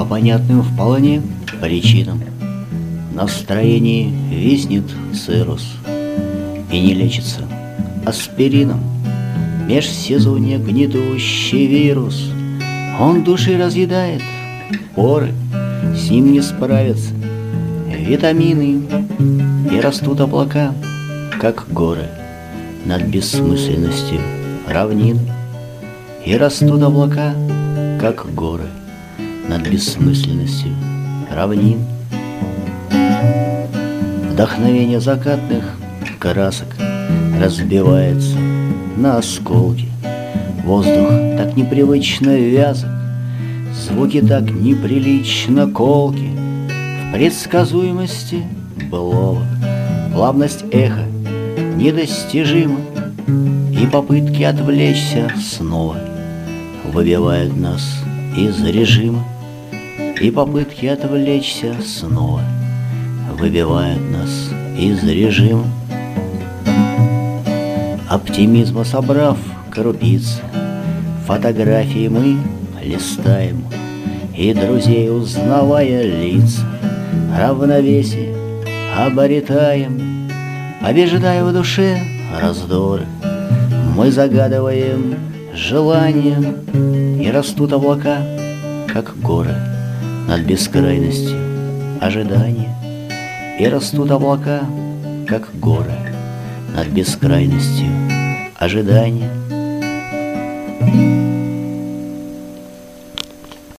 понятным вполне причинам в настроении виснет циррус и не лечится аспирином. Межсезонье гнетущий вирус, он души разъедает, поры с ним не справятся витамины, и растут облака, как горы, над бессмысленностью равнин. И растут облака, как горы, над бессмысленностью равнин. Вдохновение закатных красок разбивается на осколки. Воздух так непривычно вязок, звуки так неприлично колки. В предсказуемости былого плавность эха недостижима, и попытки отвлечься снова выбивают нас из режима. И попытки отвлечься снова выбивают нас из режима. Оптимизма собрав крупицы, фотографии мы листаем, и друзей узнавая лица, равновесие обретаем. Побеждая в душе раздоры, мы загадываем желания, и растут облака, как горы, над бескрайностью ожидания. И растут облака, как горы, над бескрайностью ожидания.